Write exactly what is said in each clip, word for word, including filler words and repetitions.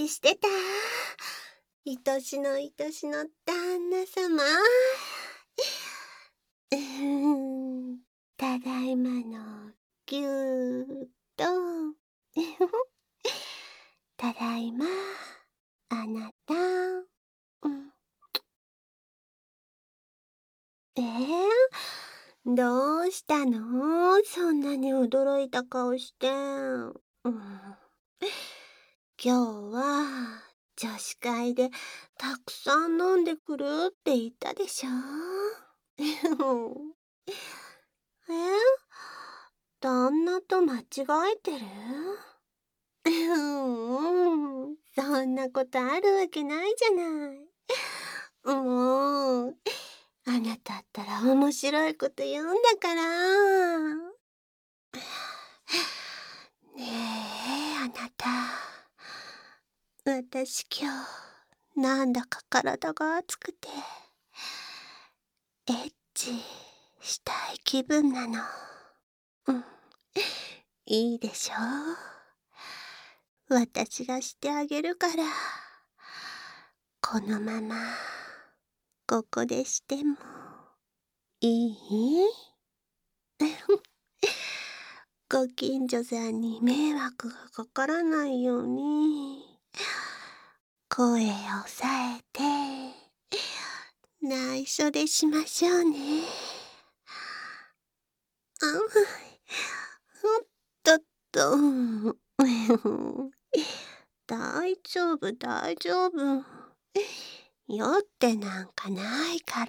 きしてた。愛しの愛しの旦那様。うーん、ただいまのぎゅーっと。ただいま、あなた。うん、えー、どうしたの？そんなに驚いた顔して。うん今日は女子会でたくさん飲んでくるって言ったでしょ？え旦那と間違えてる？うんうん、そんなことあるわけないじゃない。もう、あなたったら面白いこと言うんだから。ねえ、あなた。私今日、なんだか体が熱くて、エッチしたい気分なの。うん、いいでしょう。私がしてあげるから。このまま、ここでしても、いい？ご近所さんに迷惑がかからないように、声を抑えて、内緒でしましょうね。あ、おっとっと。大丈夫、大丈夫。酔ってなんかないから。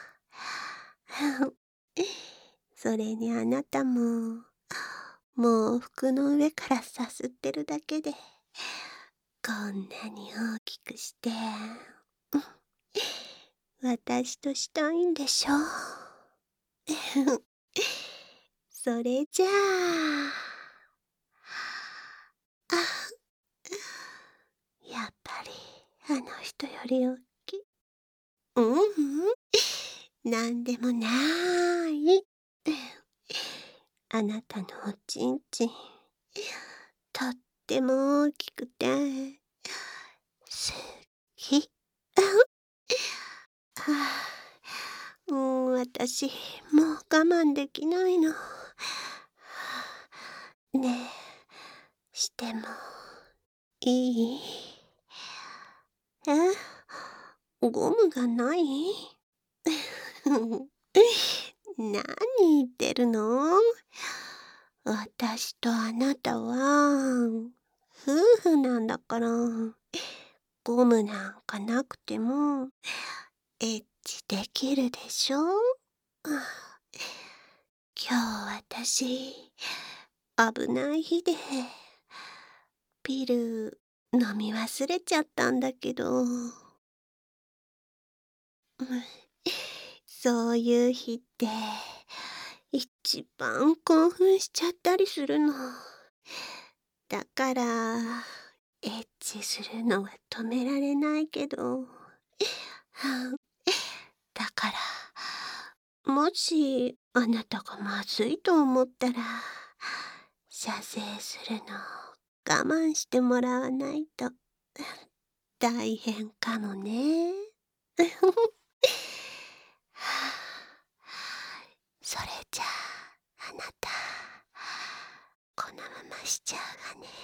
それにあなたも、もう服の上からさすってるだけで、こんなに大きくして、私としたいんでしょ？それじゃあ、あ、やっぱりあの人より大きい。うんうん、なんでもない。あなたのおちんちん、とっても大きくて、すっき。はあ、もう私、もう我慢できないの。ねえ、してもいい？え？ゴムがない？何言ってるの？私とあなたは、夫婦なんだから、ゴムなんかなくても、エッチできるでしょ？今日私、危ない日で、ピル飲み忘れちゃったんだけど、そういう日って、一番興奮しちゃったりするの。だから、エッチするのは止められないけど、だから、もしあなたがまずいと思ったら、射精するのを我慢してもらわないと大変かもね。それじゃあ、あなた、このまましちゃうわね。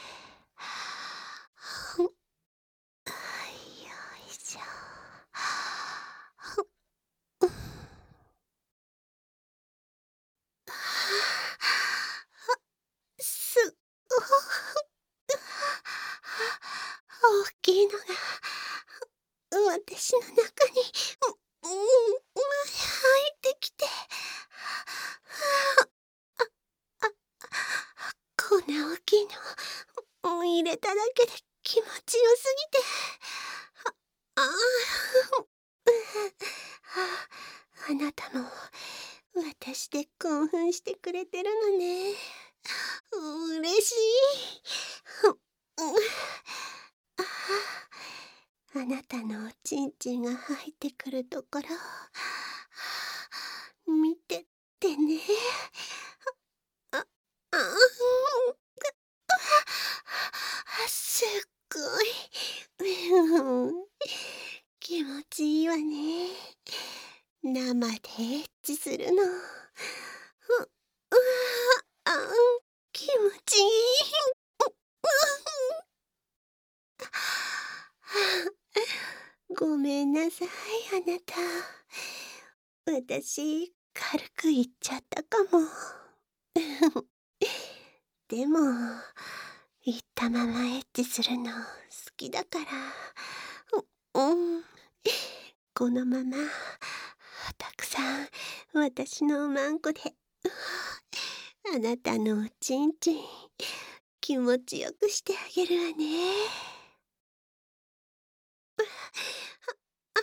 はい、よいしょ。す、大きいのが、私の中に、うん、うん、入ってきて、あ、こんな大きいの、入れただけで気持ちよすぎて、あ、ああ、あなたも、私で興奮してくれてるのね。嬉しい。ああなたのおちんちんが入ってくるところ、見てってね。あ、あ、すっごい生でエッチするの。う、うわあ、あん、気持ちいい。ごめんなさい、あなた。私、軽く言っちゃったかも。でも、言ったままエッチするの好きだから、う、うん。このまま、たくさん私のおまんこで、あなたのおちんちん、気持ちよくしてあげるわね。あ、あ、あ、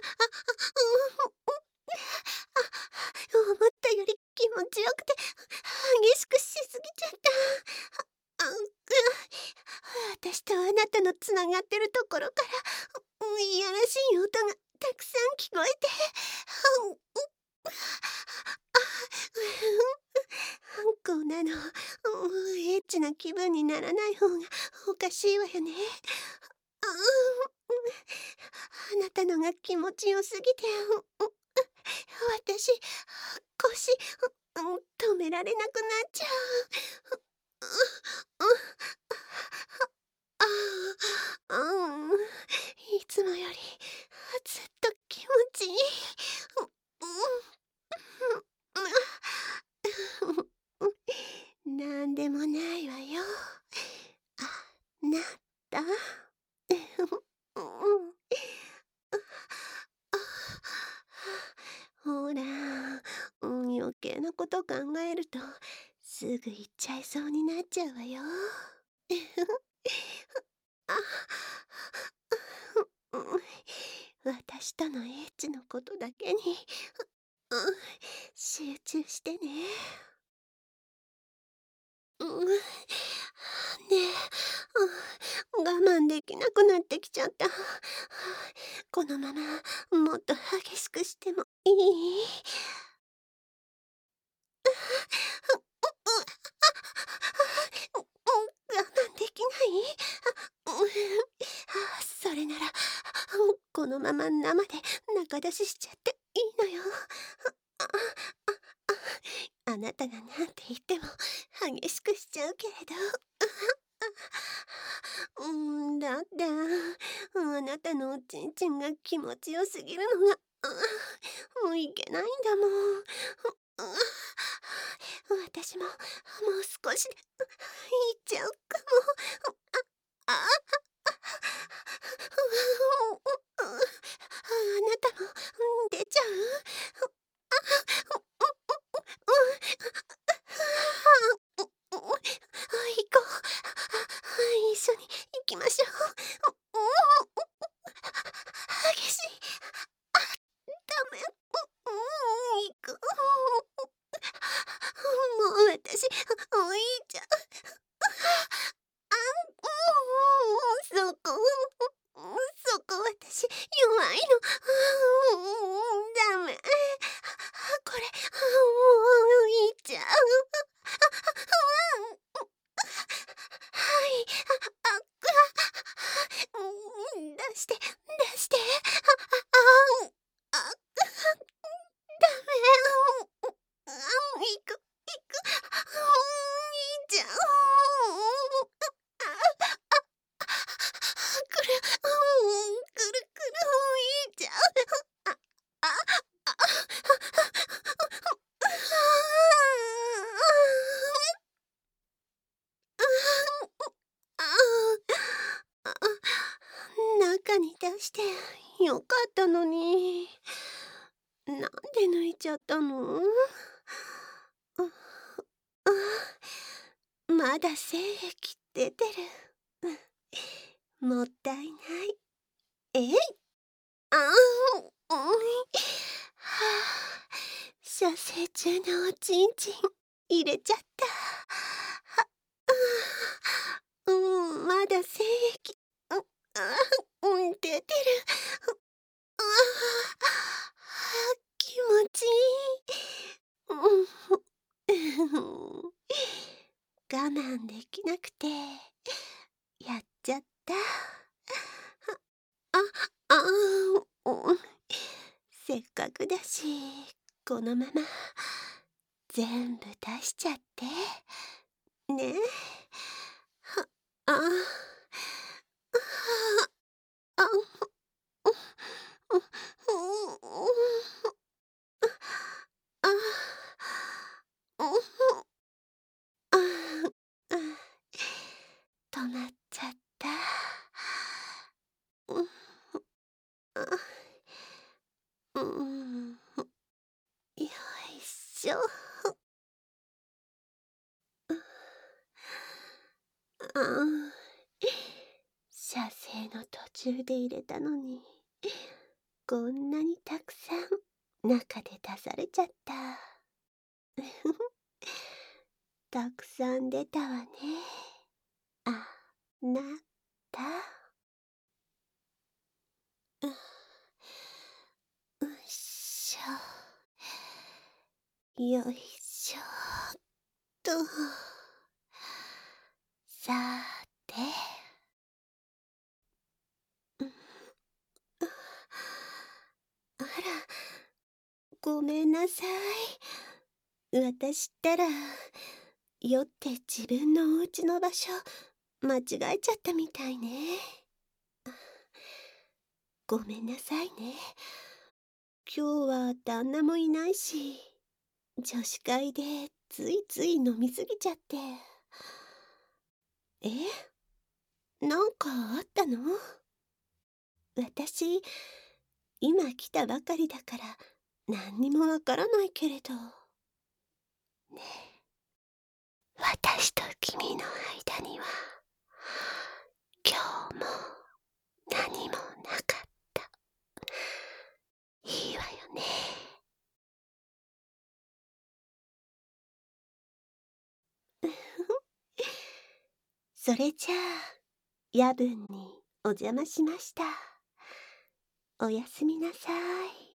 うん、思ったより気持ちよくて、激しくしすぎちゃった。あ、うん、私とあなたのつながってるところから、うん、いやらしい音がたくさん聞こえて、うん、こんなの、うん、エッチな気分にならない方がおかしいわよね。あ、あなたのが気持ちよすぎて、うん、私、腰、うん、止められなくなっちゃう。うん、ああ、うん、いつもよりずっと気持ちいい。うん、なんでもないわよ。あなた。うん、ほら、うん、余計なこと考えるとすぐ言っちゃいそうになっちゃうわよ。あ、うん、私とのエッチのことだけに、うん、集中してね。うん、ねえ、うん、我慢できなくなってきちゃった。このままもっと激しくしてもいい？我慢できない？うん、それなら、このまま生で仲出ししちゃっていいのよ。あなたがなんて言っても激しくしちゃうけれど。うん、だって、あなたのおちんちんが気持ちよすぎるのが、もういけないんだもん。私ももう少しで言っちゃうかも。ああ、あなたも出ちゃう？行こう。一緒に行きましょう。激しい。ダメ。行く。もう私、おいちゃん。あ、そこ、そこ私弱いの。ダメ。これ、もういっちゃう。はい。あ、出して、出して。あ、あ、ダメ。あ、行く、行く。いいじゃん。くる、くるくる、いいじゃん。あ、あ、中に出してよかったのに。なんで抜いちゃったの？あ、まだ精液出てる。もったいない。えい、あん、うん、はあ、射精中のおちんちん入れちゃった。は、うん、まだ精液、うん、あ、うん、出てる。ああ、気持ちいい。うん、我慢できなくてやっちゃった。あ、あ、うん、せっかくだし、 このまま全部出しちゃってねえ。はああああ止まっちゃった。うん、よいしょ。あ射精の途中で入れたのに、こんなにたくさん中で出されちゃった。たくさん出たわね。あなた。ううっしょ。よいしょっと。さて。あら、ごめんなさい。私ったら、酔って自分のお家の場所、間違えちゃったみたいね。ごめんなさいね。今日は旦那もいないし、女子会でついつい飲みすぎちゃって。え？なんかあったの？私、今来たばかりだから何にもわからないけれど。ねえ、私と君の間には今日も何もなかった。いいわよね。それじゃあ、夜分にお邪魔しました。おやすみなさい。